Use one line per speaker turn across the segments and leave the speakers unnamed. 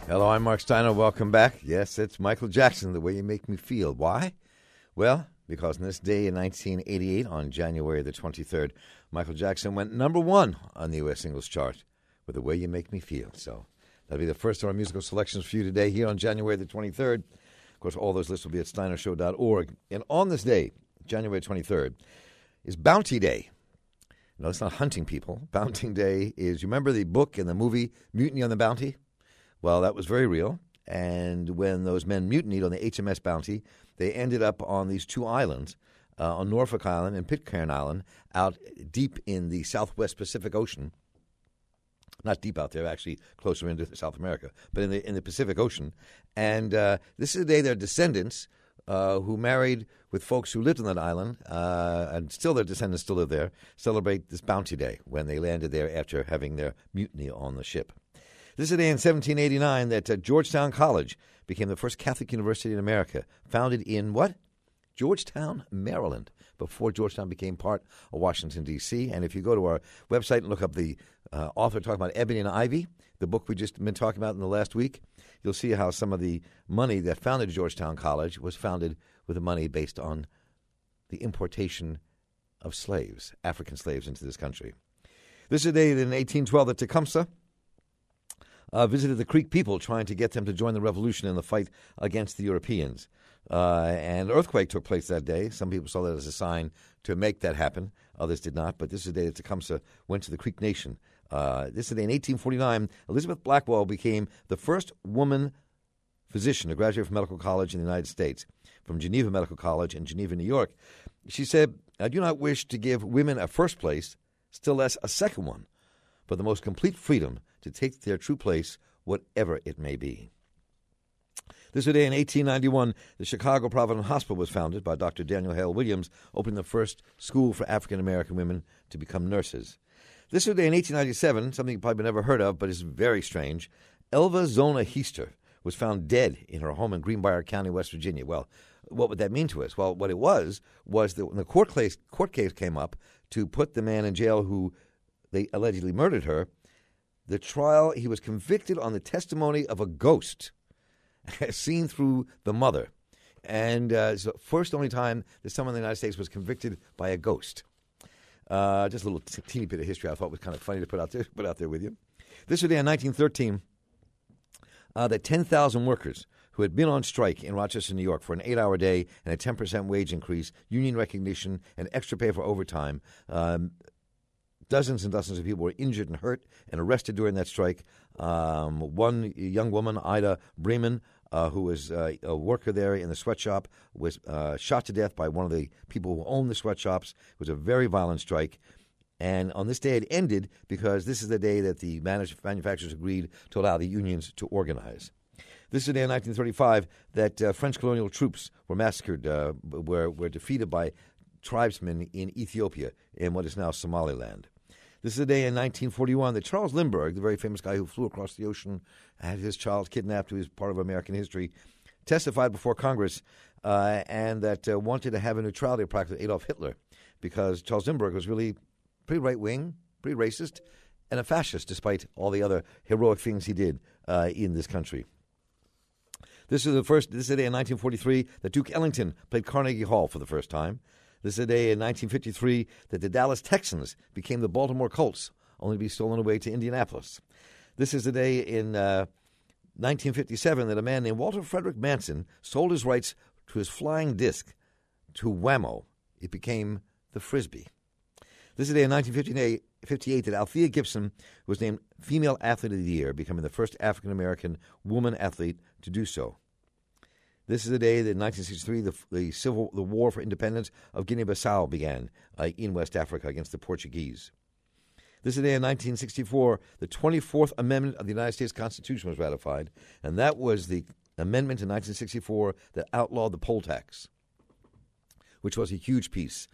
Hello, I'm Mark Steiner. Welcome back. Yes, it's Michael Jackson, The Way You Make Me Feel. Why? Well, because on this day in 1988, on January the 23rd, Michael Jackson went number one on the U.S. singles chart with The Way You Make Me Feel. So that'll be the first of our musical selections for you today here on January the 23rd. Of course, all those lists will be at steinershow.org. And on this day, January 23rd, is Bounty Day. No, it's not hunting people. Bounty Day is, you remember the book and the movie Mutiny on the Bounty? Well, that was very real, and when those men mutinied on the HMS Bounty, they ended up on these two islands, on Norfolk Island and Pitcairn Island, out deep in the southwest Pacific Ocean. Not deep out there, actually closer into South America, but in the Pacific Ocean. And this is the day their descendants, who married with folks who lived on that island, and still their descendants still live there, celebrate this Bounty Day when they landed there after having their mutiny on the ship. This is the day in 1789 that Georgetown College became the first Catholic university in America, founded in what? Georgetown, Maryland, before Georgetown became part of Washington, D.C. And if you go to our website and look up the author talking about Ebony and Ivy, the book we just been talking about in the last week, you'll see how some of the money that founded Georgetown College was founded with the money based on the importation of slaves, African slaves, into this country. This is the day in 1812 that Tecumseh visited the Creek people, trying to get them to join the revolution in the fight against the Europeans. And an earthquake took place that day. Some people saw that as a sign to make that happen. Others did not. But this is the day that Tecumseh went to the Creek Nation. This is the day in 1849, Elizabeth Blackwell became the first woman physician to graduate from medical college in the United States, from Geneva Medical College in Geneva, New York. She said, "I do not wish to give women a first place, still less a second one, but the most complete freedom to take their true place, whatever it may be." This is the day in 1891, the Chicago Providence Hospital was founded by Dr. Daniel Hale Williams, opening the first school for African-American women to become nurses. This is the day in 1897, something you've probably never heard of, but is very strange. Elva Zona Heaster was found dead in her home in Greenbrier County, West Virginia. Well, what would that mean to us? Well, what it was that when the court case came up to put the man in jail who they allegedly murdered her, the trial, he was convicted on the testimony of a ghost seen through the mother. And it's the first only time that someone in the United States was convicted by a ghost. Just a little teeny bit of history I thought was kind of funny to put out there with you. This was the day in 1913 that 10,000 workers who had been on strike in Rochester, New York for an 8-hour day and a 10% wage increase, union recognition, and extra pay for overtime, dozens and dozens of people were injured and hurt and arrested during that strike. One young woman, Ida Bremen, who was a worker there in the sweatshop, was shot to death by one of the people who owned the sweatshops. It was a very violent strike. And on this day it ended because this is the day that the manufacturers agreed to allow the unions to organize. This is the day in 1935 that French colonial troops were massacred, were defeated by tribesmen in Ethiopia in what is now Somaliland. This is the day in 1941 that Charles Lindbergh, the very famous guy who flew across the ocean, had his child kidnapped, who is part of American history, testified before Congress and that wanted to have a neutrality practice with Adolf Hitler because Charles Lindbergh was really pretty right-wing, pretty racist, and a fascist despite all the other heroic things he did in this country. This is the day in 1943 that Duke Ellington played Carnegie Hall for the first time. This is the day in 1953 that the Dallas Texans became the Baltimore Colts, only to be stolen away to Indianapolis. This is the day in 1957 that a man named Walter Frederick Manson sold his rights to his flying disc to Wham-O. It became the Frisbee. This is the day in 1958 that Althea Gibson was named Female Athlete of the Year, becoming the first African-American woman athlete to do so. This is the day that in 1963 the war for independence of Guinea-Bissau began in West Africa against the Portuguese. This is the day in 1964 the 24th Amendment of the United States Constitution was ratified, and that was the amendment in 1964 that outlawed the poll tax, which was a huge piece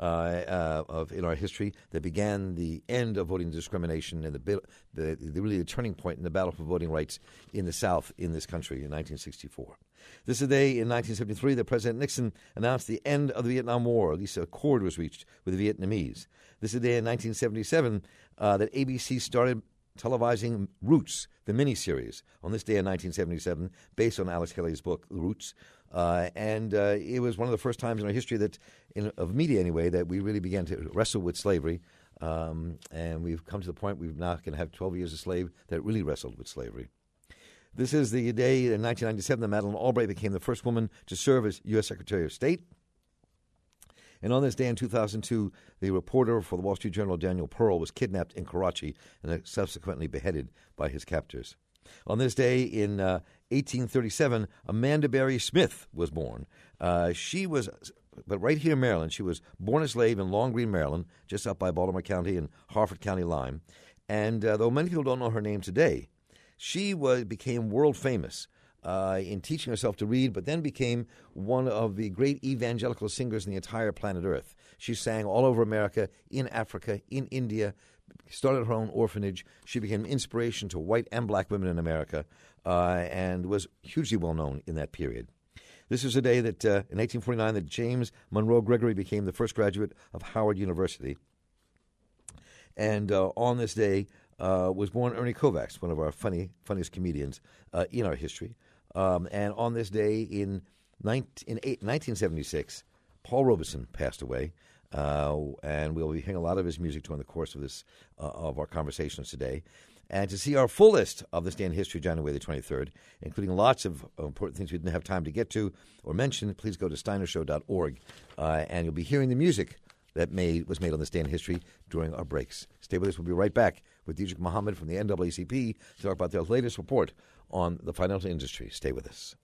in our history that began the end of voting discrimination and really the turning point in the battle for voting rights in the South in this country in 1964. This is the day in 1973 that President Nixon announced the end of the Vietnam War, or at least a accord was reached with the Vietnamese. This is the day in 1977 that ABC started televising Roots, the miniseries, on this day in 1977, based on Alex Haley's book, Roots. It was one of the first times in our history of media anyway, that we really began to wrestle with slavery. And we've come to the point we've now going to have 12 years a slave that really wrestled with slavery. This is the day in 1997 that Madeleine Albright became the first woman to serve as U.S. Secretary of State. And on this day in 2002, the reporter for the Wall Street Journal, Daniel Pearl, was kidnapped in Karachi and subsequently beheaded by his captors. On this day in 1837, Amanda Berry Smith was born. But right here in Maryland, she was born a slave in Long Green, Maryland, just up by Baltimore County and Harford County line. And though many people don't know her name today, she became world famous in teaching herself to read, but then became one of the great evangelical singers in the entire planet Earth. She sang all over America, in Africa, in India, started her own orphanage. She became inspiration to white and black women in America and was hugely well known in that period. This is a day that, in 1849, that James Monroe Gregory became the first graduate of Howard University. And on this day was born Ernie Kovacs, one of our funniest comedians in our history. And on this day in 1976, Paul Robeson passed away. And we'll be hearing a lot of his music during the course of of our conversations today. And to see our full list of this day in history, January the 23rd, including lots of important things we didn't have time to get to or mention, please go to steinershow.org. And you'll be hearing the music that was made on this day in history during our breaks. Stay with us. We'll be right back with Diedrich Mohammed from the NAACP to talk about their latest report on the financial industry. Stay with us.